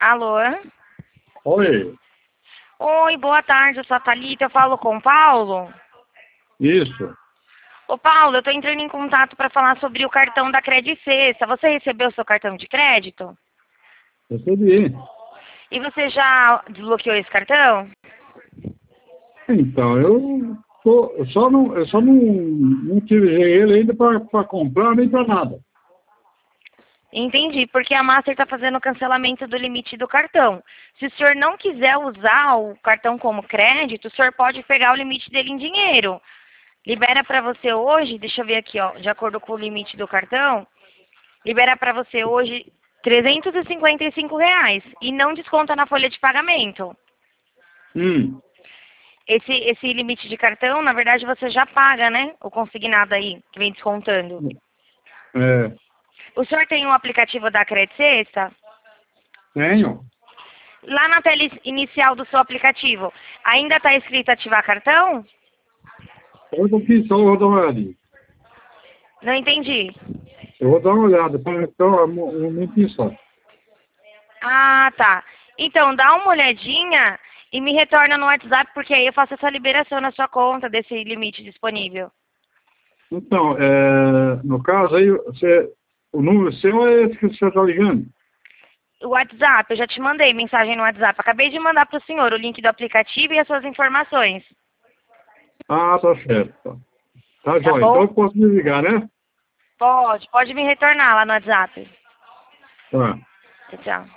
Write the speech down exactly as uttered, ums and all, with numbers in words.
Alô? Oi, Oi, boa tarde, eu sou a Thalita, eu falo com o Paulo. isso. Ô Paulo, eu tô entrando em contato para falar sobre o cartão da Credit Sexta. Você recebeu o seu cartão de crédito? Recebi. E você já desbloqueou esse cartão? Então, eu, tô, eu só não, eu só não, não utilizei ele ainda para comprar nem para nada. Entendi, porque a Master está fazendo o cancelamento do limite do cartão. Se o senhor não quiser usar o cartão como crédito, o senhor pode pegar o limite dele em dinheiro. Libera para você hoje, deixa eu ver aqui, ó, de acordo com o limite do cartão, libera para você hoje trezentos e cinquenta e cinco reais e não desconta na folha de pagamento. Hum, Esse, esse limite de cartão, na verdade, você já paga, né? O consignado aí, que vem descontando. é, O senhor tem um aplicativo da Credit Sexta? tenho. Lá na tela inicial do seu aplicativo, ainda está escrito ativar cartão? Eu vou aqui, só vou dar uma olhadinha. Não entendi. Eu vou dar uma olhada, para então, um momentinho só. Ah, tá. Então, dá uma olhadinha e me retorna no WhatsApp, porque aí eu faço essa liberação na sua conta desse limite disponível. Então, é, no caso aí, você, o número seu é esse que você está ligando? O WhatsApp, eu já te mandei mensagem no WhatsApp. Acabei de mandar para o senhor o link do aplicativo e as suas informações. Ah, tá certo. Tá Tá jóia. Então bom? eu posso me ligar, né? Pode, pode me retornar lá no WhatsApp. Tá. Tchau, tchau.